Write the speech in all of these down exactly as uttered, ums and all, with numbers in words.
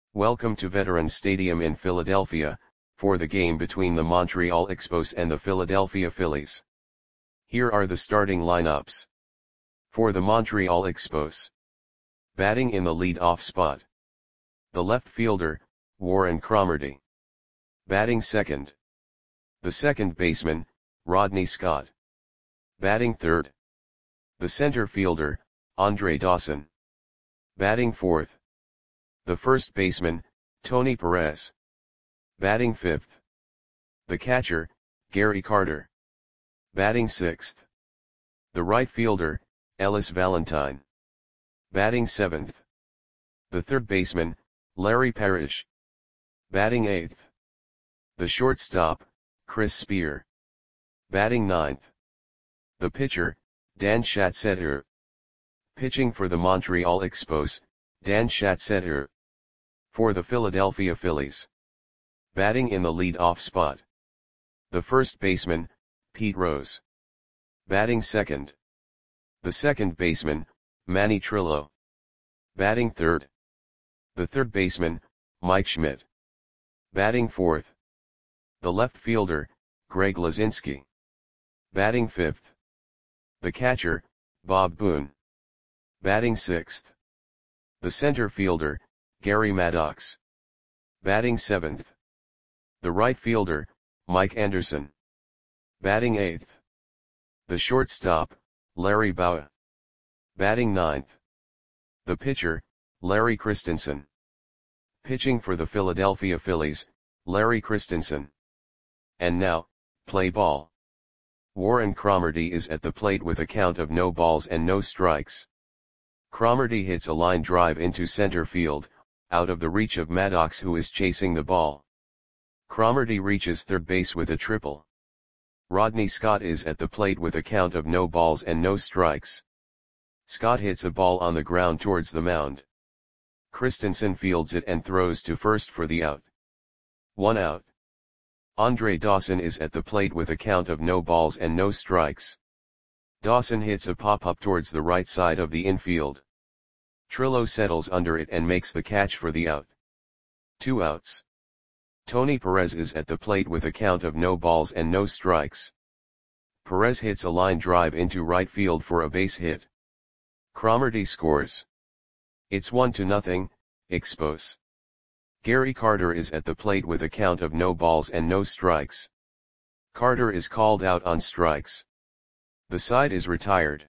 Welcome to Veterans Stadium in Philadelphia, for the game between the Montreal Expos and the Philadelphia Phillies. Here are the starting lineups. For the Montreal Expos. Batting in the lead-off spot. The left fielder, Warren Cromartie. Batting second. The second baseman, Rodney Scott. Batting third. The center fielder, Andre Dawson. Batting fourth. The first baseman, Tony Perez. Batting fifth. The catcher, Gary Carter. Batting sixth. The right fielder, Ellis Valentine. Batting seventh. The third baseman, Larry Parrish. Batting eighth. The shortstop, Chris Spear. Batting ninth. The pitcher, Dan Schatzeder. Pitching for the Montreal Expos, Dan Schatzeder. For the Philadelphia Phillies. Batting in the lead-off spot. The first baseman, Pete Rose. Batting second. The second baseman, Manny Trillo. Batting third. The third baseman, Mike Schmidt. Batting fourth. The left fielder, Greg Luzinski. Batting fifth. The catcher, Bob Boone. Batting sixth. The center fielder, Gary Maddox. Batting seventh. The right fielder, Mike Anderson. Batting eighth. The shortstop, Larry Bowa. Batting ninth. The pitcher, Larry Christensen. Pitching for the Philadelphia Phillies, Larry Christensen. And now, play ball. Warren Cromartie is at the plate with a count of no balls and no strikes. Cromartie hits a line drive into center field, out of the reach of Maddox, who is chasing the ball. Cromartie reaches third base with a triple. Rodney Scott is at the plate with a count of no balls and no strikes. Scott hits a ball on the ground towards the mound. Christensen fields it and throws to first for the out. One out. Andre Dawson is at the plate with a count of no balls and no strikes. Dawson hits a pop-up towards the right side of the infield. Trillo settles under it and makes the catch for the out. Two outs. Tony Perez is at the plate with a count of no balls and no strikes. Perez hits a line drive into right field for a base hit. Cromartie scores. It's one to nothing, Expos. Gary Carter is at the plate with a count of no balls and no strikes. Carter is called out on strikes. The side is retired.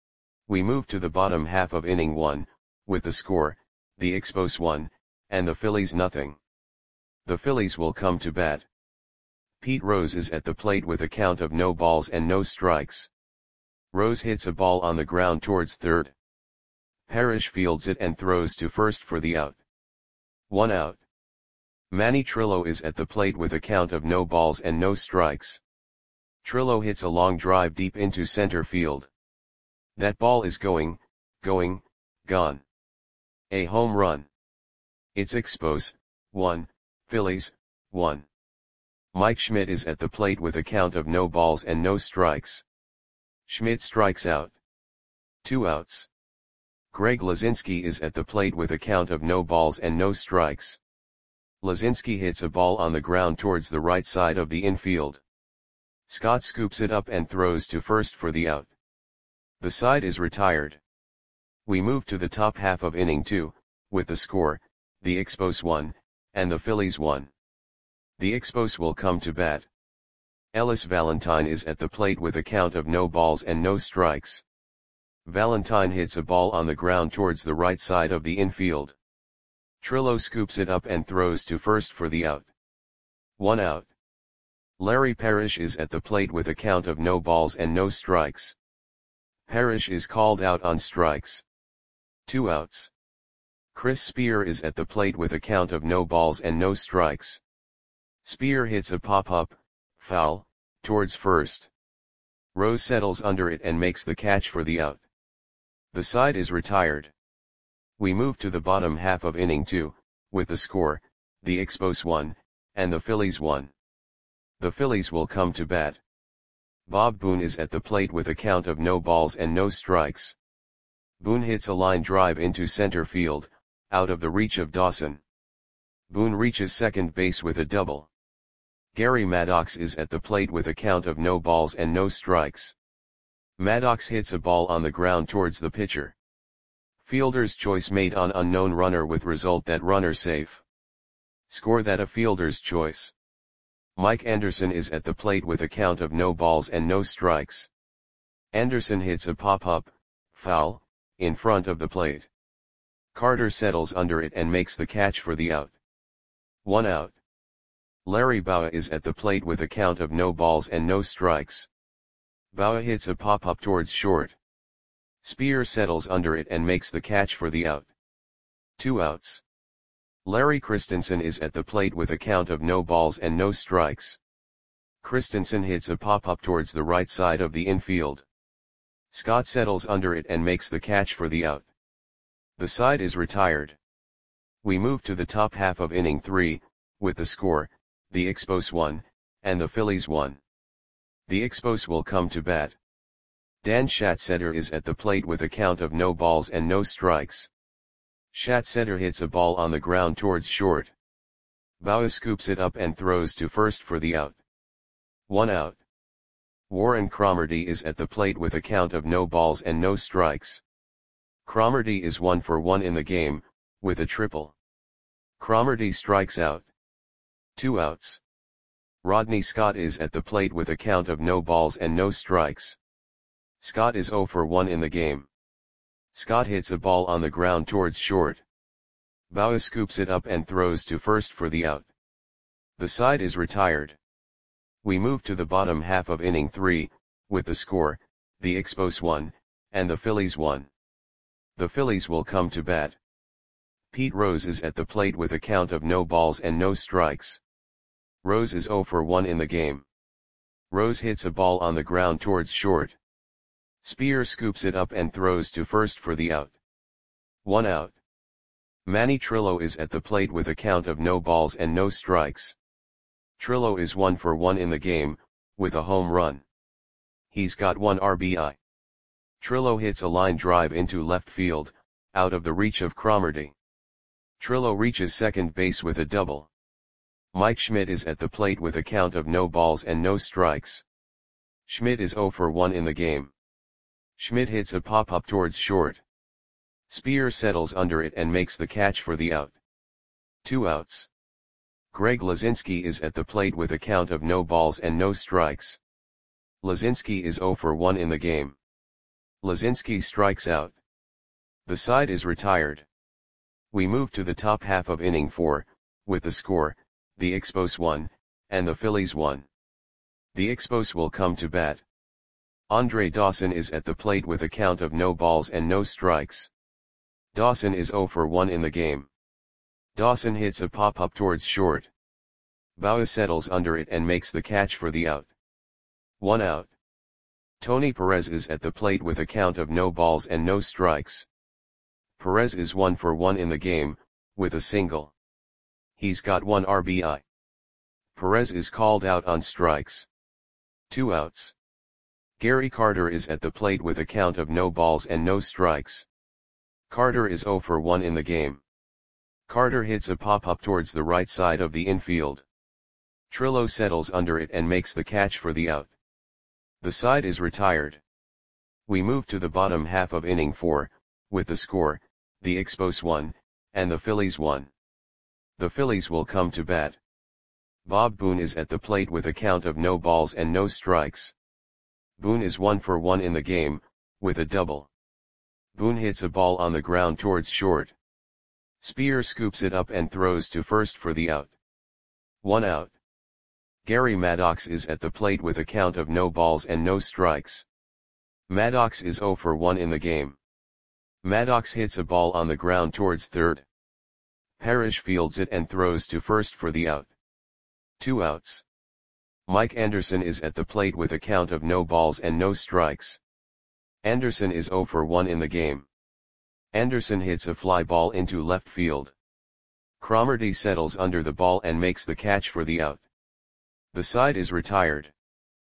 We move to the bottom half of inning one, with the score, the Expos one, and the Phillies nothing. The Phillies will come to bat. Pete Rose is at the plate with a count of no balls and no strikes. Rose hits a ball on the ground towards third. Parrish fields it and throws to first for the out. One out. Manny Trillo is at the plate with a count of no balls and no strikes. Trillo hits a long drive deep into center field. That ball is going, going, gone. A home run. It's Expos, one, Phillies, one. Mike Schmidt is at the plate with a count of no balls and no strikes. Schmidt strikes out. Two outs. Greg Luzinski is at the plate with a count of no balls and no strikes. Luzinski hits a ball on the ground towards the right side of the infield. Scott scoops it up and throws to first for the out. The side is retired. We move to the top half of inning two, with the score, the Expos one, and the Phillies one. The Expos will come to bat. Ellis Valentine is at the plate with a count of no balls and no strikes. Valentine hits a ball on the ground towards the right side of the infield. Trillo scoops it up and throws to first for the out. One out. Larry Parrish is at the plate with a count of no balls and no strikes. Parrish is called out on strikes. Two outs. Chris Spear is at the plate with a count of no balls and no strikes. Spear hits a pop-up, foul, towards first. Rose settles under it and makes the catch for the out. The side is retired. We move to the bottom half of inning two, with the score, the Expos one, and the Phillies one. The Phillies will come to bat. Bob Boone is at the plate with a count of no balls and no strikes. Boone hits a line drive into center field, out of the reach of Dawson. Boone reaches second base with a double. Gary Maddox is at the plate with a count of no balls and no strikes. Maddox hits a ball on the ground towards the pitcher. Fielder's choice made on unknown runner with result that runner safe. Score that a fielder's choice. Mike Anderson is at the plate with a count of no balls and no strikes. Anderson hits a pop-up, foul, in front of the plate. Carter settles under it and makes the catch for the out. One out. Larry Bowa is at the plate with a count of no balls and no strikes. Bowa hits a pop-up towards short. Spear settles under it and makes the catch for the out. Two outs. Larry Christensen is at the plate with a count of no balls and no strikes. Christensen hits a pop-up towards the right side of the infield. Scott settles under it and makes the catch for the out. The side is retired. We move to the top half of inning three, with the score, the Expos one, and the Phillies one. The Expos will come to bat. Dan Schatzeder is at the plate with a count of no balls and no strikes. Schatzeder hits a ball on the ground towards short. Bowa scoops it up and throws to first for the out. One out. Warren Cromartie is at the plate with a count of no balls and no strikes. Cromartie is one for one in the game, with a triple. Cromartie strikes out. Two outs. Rodney Scott is at the plate with a count of no balls and no strikes. Scott is zero for one in the game. Scott hits a ball on the ground towards short. Bowa scoops it up and throws to first for the out. The side is retired. We move to the bottom half of inning three, with the score, the Expos one, and the Phillies one. The Phillies will come to bat. Pete Rose is at the plate with a count of no balls and no strikes. Rose is zero for one in the game. Rose hits a ball on the ground towards short. Spear scoops it up and throws to first for the out. One out. Manny Trillo is at the plate with a count of no balls and no strikes. Trillo is one for one in the game, with a home run. He's got one R B I. Trillo hits a line drive into left field, out of the reach of Cromartie. Trillo reaches second base with a double. Mike Schmidt is at the plate with a count of no balls and no strikes. Schmidt is zero for one in the game. Schmidt hits a pop-up towards short. Spear settles under it and makes the catch for the out. Two outs. Greg Lazinski is at the plate with a count of no balls and no strikes. Lazinski is zero for one in the game. Lazinski strikes out. The side is retired. We move to the top half of inning four, with the score, the Expos one, and the Phillies one. The Expos will come to bat. Andre Dawson is at the plate with a count of no balls and no strikes. Dawson is zero for one in the game. Dawson hits a pop-up towards short. Bowa settles under it and makes the catch for the out. One out. Tony Perez is at the plate with a count of no balls and no strikes. Perez is one for one in the game, with a single. He's got one R B I. Perez is called out on strikes. Two outs. Gary Carter is at the plate with a count of no balls and no strikes. Carter is zero for one in the game. Carter hits a pop-up towards the right side of the infield. Trillo settles under it and makes the catch for the out. The side is retired. We move to the bottom half of inning four, with the score, the Expos one, and the Phillies one. The Phillies will come to bat. Bob Boone is at the plate with a count of no balls and no strikes. Boone is one for one in the game, with a double. Boone hits a ball on the ground towards short. Spear scoops it up and throws to first for the out. One out. Gary Maddox is at the plate with a count of no balls and no strikes. Maddox is zero for one in the game. Maddox hits a ball on the ground towards third. Parrish fields it and throws to first for the out. Two outs. Mike Anderson is at the plate with a count of no balls and no strikes. Anderson is zero for one in the game. Anderson hits a fly ball into left field. Cromartie settles under the ball and makes the catch for the out. The side is retired.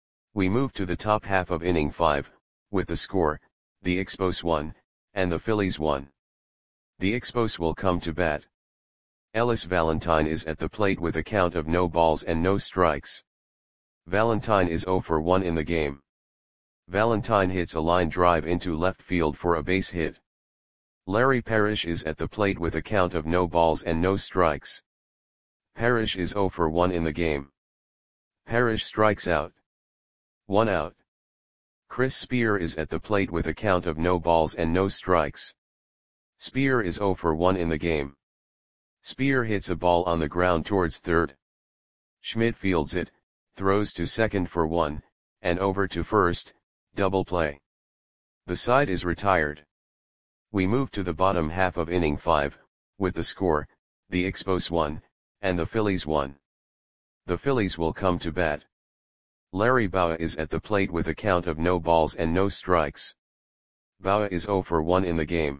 We move to the top half of inning five, with the score, the Expos one, and the Phillies one. The Expos will come to bat. Ellis Valentine is at the plate with a count of no balls and no strikes. Valentine is zero for one in the game. Valentine hits a line drive into left field for a base hit. Larry Parrish is at the plate with a count of no balls and no strikes. Parrish is zero for one in the game. Parrish strikes out. One out. Chris Spear is at the plate with a count of no balls and no strikes. Spear is zero for one in the game. Spear hits a ball on the ground towards third. Schmidt fields it, throws to second for one, and over to first, double play. The side is retired. We move to the bottom half of inning five, with the score, the Expos one, and the Phillies one. The Phillies will come to bat. Larry Bowa is at the plate with a count of no balls and no strikes. Bowa is zero for one in the game.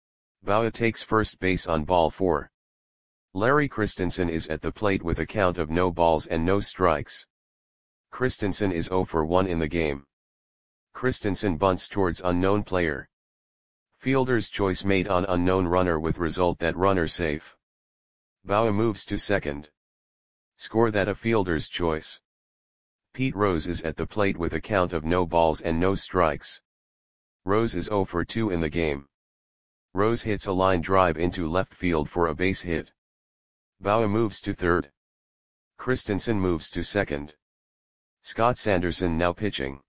Bowa takes first base on ball four. Larry Christensen is at the plate with a count of no balls and no strikes. Christensen is zero for one in the game. Christensen bunts towards unknown player. Fielder's choice made on unknown runner with result that runner safe. Bowa moves to second. Score that a fielder's choice. Pete Rose is at the plate with a count of no balls and no strikes. Rose is zero for two in the game. Rose hits a line drive into left field for a base hit. Bowa moves to third. Christensen moves to second. Scott Sanderson now pitching.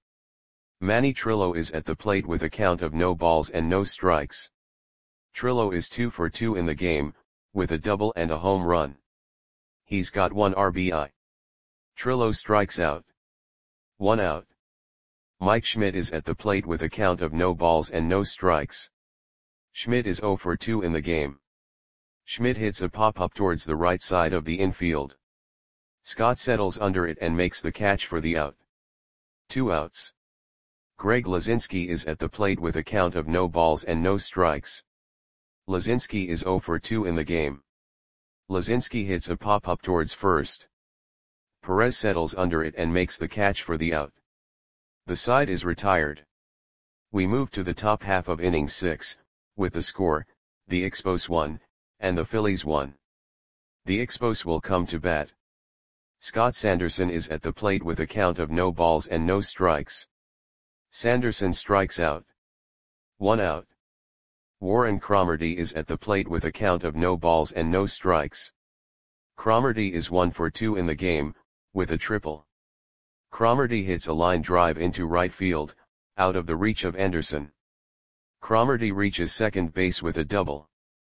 Manny Trillo is at the plate with a count of no balls and no strikes. Trillo is two for two in the game, with a double and a home run. He's got one R B I. Trillo strikes out. One out. Mike Schmidt is at the plate with a count of no balls and no strikes. Schmidt is zero for two in the game. Schmidt hits a pop-up towards the right side of the infield. Scott settles under it and makes the catch for the out. Two outs. Greg Lazinski is at the plate with a count of no balls and no strikes. Lazinski is zero for two in the game. Lazinski hits a pop-up towards first. Perez settles under it and makes the catch for the out. The side is retired. We move to the top half of inning six, with the score, the Expos one, and the Phillies one. The Expos will come to bat. Scott Sanderson is at the plate with a count of no balls and no strikes. Sanderson strikes out. One out. Warren Cromartie is at the plate with a count of no balls and no strikes. Cromartie is one for two in the game, with a triple. Cromartie hits a line drive into right field, out of the reach of Anderson. Cromartie reaches second base with a double.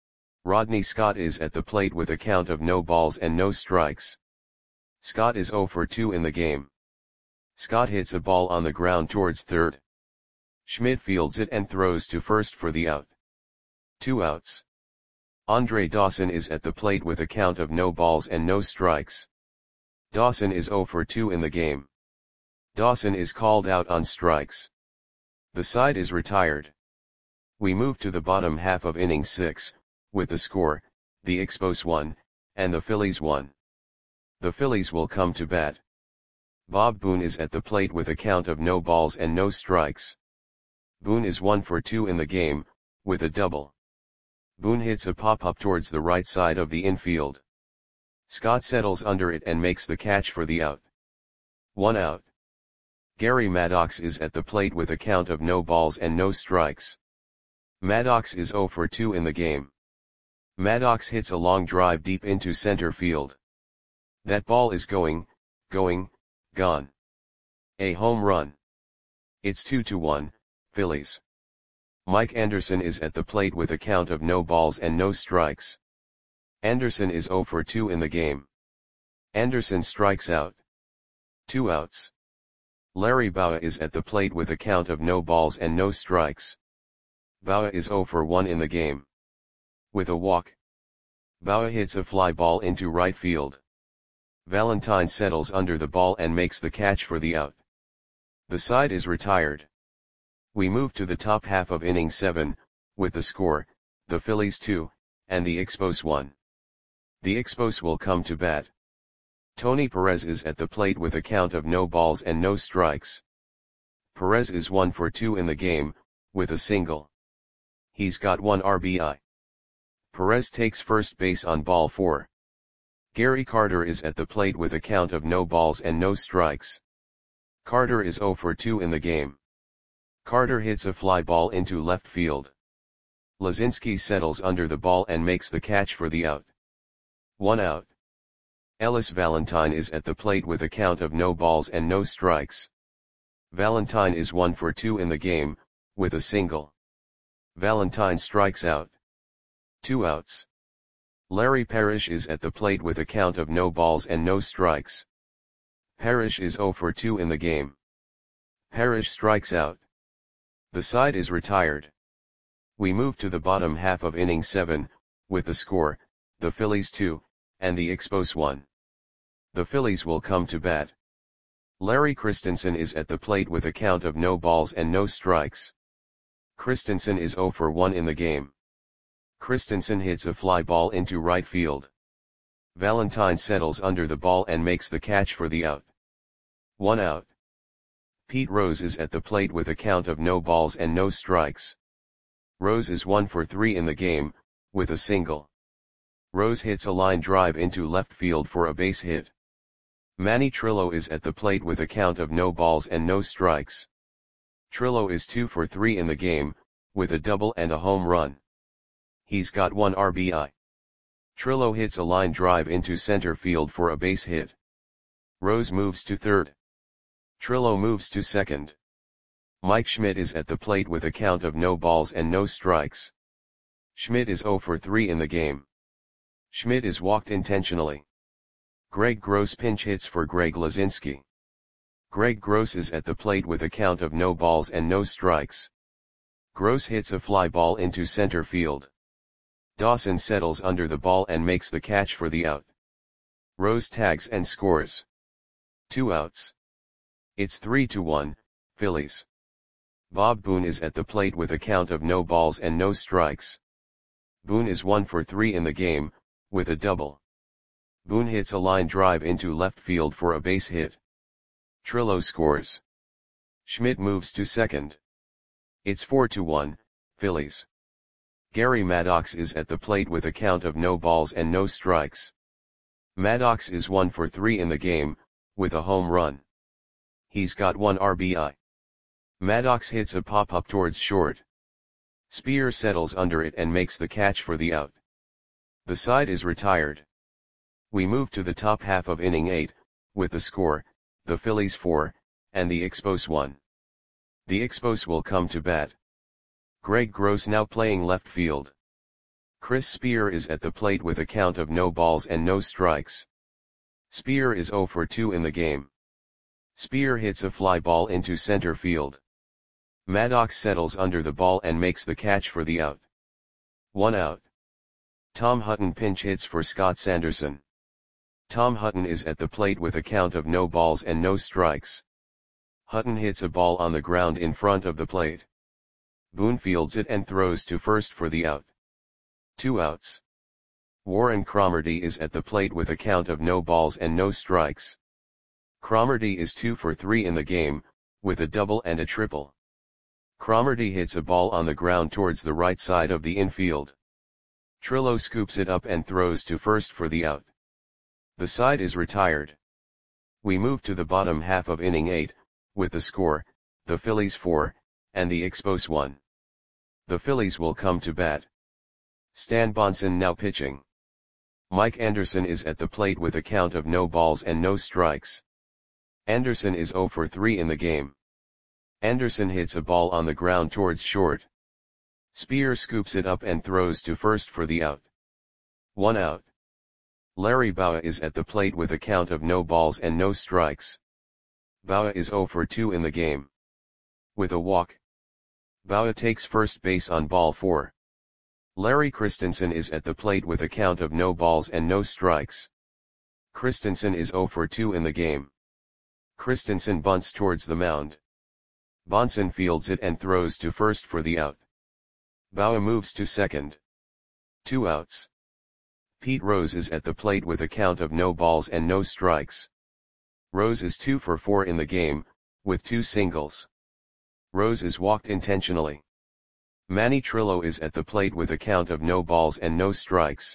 Rodney Scott is at the plate with a count of no balls and no strikes. Scott is zero for two in the game. Scott hits a ball on the ground towards third. Schmidt fields it and throws to first for the out. Two outs. Andre Dawson is at the plate with a count of no balls and no strikes. Dawson is zero for two in the game. Dawson is called out on strikes. The side is retired. We move to the bottom half of inning six, with the score, the Expos one, and the Phillies one. The Phillies will come to bat. Bob Boone is at the plate with a count of no balls and no strikes. Boone is one for two in the game, with a double. Boone hits a pop-up towards the right side of the infield. Scott settles under it and makes the catch for the out. One out. Gary Maddox is at the plate with a count of no balls and no strikes. Maddox is zero for two in the game. Maddox hits a long drive deep into center field. That ball is going, going, gone. A home run. It's two to one, Phillies. Mike Anderson is at the plate with a count of no balls and no strikes. Anderson is zero for two in the game. Anderson strikes out. Two outs. Larry Bowa is at the plate with a count of no balls and no strikes. Bowa is zero for one in the game. With a walk. Bowa hits a fly ball into right field. Valentine settles under the ball and makes the catch for the out. The side is retired. We move to the top half of inning seven, with the score, the Phillies two, and the Expos one. The Expos will come to bat. Tony Perez is at the plate with a count of no balls and no strikes. Perez is one for two in the game, with a single. He's got one R B I. Perez takes first base on ball four. Gary Carter is at the plate with a count of no balls and no strikes. Carter is zero for two in the game. Carter hits a fly ball into left field. Lazinski settles under the ball and makes the catch for the out. One out. Ellis Valentine is at the plate with a count of no balls and no strikes. Valentine is one for two in the game, with a single. Valentine strikes out. Two outs. Larry Parrish is at the plate with a count of no balls and no strikes. Parrish is zero for two in the game. Parrish strikes out. The side is retired. We move to the bottom half of inning seven, with the score, the Phillies two, and the Expos one. The Phillies will come to bat. Larry Christensen is at the plate with a count of no balls and no strikes. Christensen is zero for one in the game. Christensen hits a fly ball into right field. Valentine settles under the ball and makes the catch for the out. One out. Pete Rose is at the plate with a count of no balls and no strikes. Rose is one for three in the game, with a single. Rose hits a line drive into left field for a base hit. Manny Trillo is at the plate with a count of no balls and no strikes. Trillo is two for three in the game, with a double and a home run. He's got one R B I. Trillo hits a line drive into center field for a base hit. Rose moves to third. Trillo moves to second. Mike Schmidt is at the plate with a count of no balls and no strikes. Schmidt is zero for three in the game. Schmidt is walked intentionally. Greg Gross pinch hits for Greg Lazinski. Greg Gross is at the plate with a count of no balls and no strikes. Gross hits a fly ball into center field. Dawson settles under the ball and makes the catch for the out. Rose tags and scores. Two outs. It's three to one, Phillies. Bob Boone is at the plate with a count of no balls and no strikes. Boone is one for three in the game, with a double. Boone hits a line drive into left field for a base hit. Trillo scores. Schmidt moves to second. It's four to one, Phillies. Gary Maddox is at the plate with a count of no balls and no strikes. Maddox is one for three in the game, with a home run. He's got one R B I. Maddox hits a pop-up towards short. Spear settles under it and makes the catch for the out. The side is retired. We move to the top half of inning eight, with the score, the Phillies four, and the Expos one. The Expos will come to bat. Greg Gross now playing left field. Chris Spear is at the plate with a count of no balls and no strikes. Spear is zero for two in the game. Spear hits a fly ball into center field. Maddox settles under the ball and makes the catch for the out. One out. Tom Hutton pinch hits for Scott Sanderson. Tom Hutton is at the plate with a count of no balls and no strikes. Hutton hits a ball on the ground in front of the plate. Boone fields it and throws to first for the out. Two outs. Warren Cromartie is at the plate with a count of no balls and no strikes. Cromartie is two for three in the game, with a double and a triple. Cromartie hits a ball on the ground towards the right side of the infield. Trillo scoops it up and throws to first for the out. The side is retired. We move to the bottom half of inning eight, with the score, the Phillies four, and the Expos one. The Phillies will come to bat. Stan Bonson now pitching. Mike Anderson is at the plate with a count of no balls and no strikes. Anderson is zero for three in the game. Anderson hits a ball on the ground towards short. Spear scoops it up and throws to first for the out. One out. Larry Bowa is at the plate with a count of no balls and no strikes. Bowa is zero for two in the game. With a walk. Bowa takes first base on ball four. Larry Christensen is at the plate with a count of no balls and no strikes. Christensen is zero for two in the game. Christensen bunts towards the mound. Bonson fields it and throws to first for the out. Bowa moves to second. Two outs. Pete Rose is at the plate with a count of no balls and no strikes. Rose is two for four in the game, with two singles. Rose is walked intentionally. Manny Trillo is at the plate with a count of no balls and no strikes.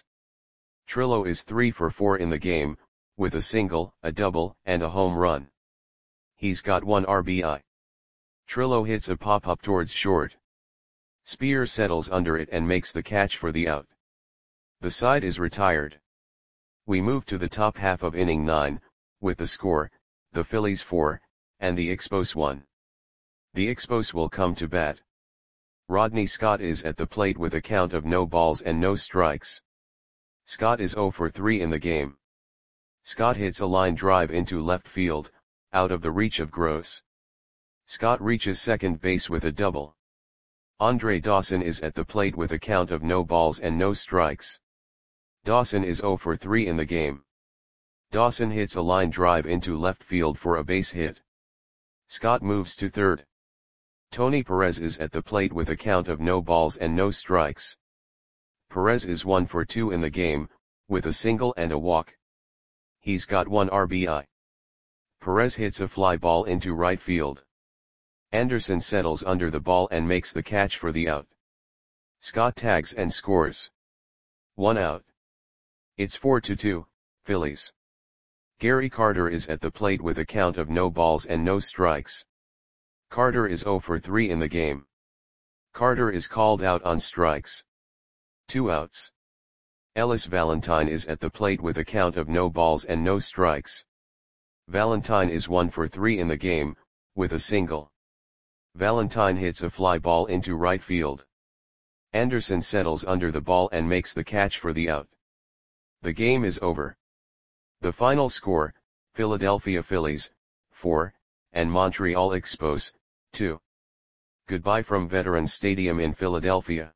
Trillo is three for four in the game, with a single, a double, and a home run. He's got one R B I. Trillo hits a pop-up towards short. Spear settles under it and makes the catch for the out. The side is retired. We move to the top half of inning nine, with the score, the Phillies four, and the Expos one. The Expos will come to bat. Rodney Scott is at the plate with a count of no balls and no strikes. Scott is zero for three in the game. Scott hits a line drive into left field, out of the reach of Gross. Scott reaches second base with a double. Andre Dawson is at the plate with a count of no balls and no strikes. Dawson is zero for three in the game. Dawson hits a line drive into left field for a base hit. Scott moves to third. Tony Perez is at the plate with a count of no balls and no strikes. Perez is one for two in the game, with a single and a walk. He's got one R B I. Perez hits a fly ball into right field. Anderson settles under the ball and makes the catch for the out. Scott tags and scores. One out. It's four to two, Phillies. Gary Carter is at the plate with a count of no balls and no strikes. Carter is zero for three in the game. Carter is called out on strikes. Two outs. Ellis Valentine is at the plate with a count of no balls and no strikes. Valentine is one for three in the game, with a single. Valentine hits a fly ball into right field. Anderson settles under the ball and makes the catch for the out. The game is over. The final score, Philadelphia Phillies, four, and Montreal Expos, two. Goodbye from Veterans Stadium in Philadelphia.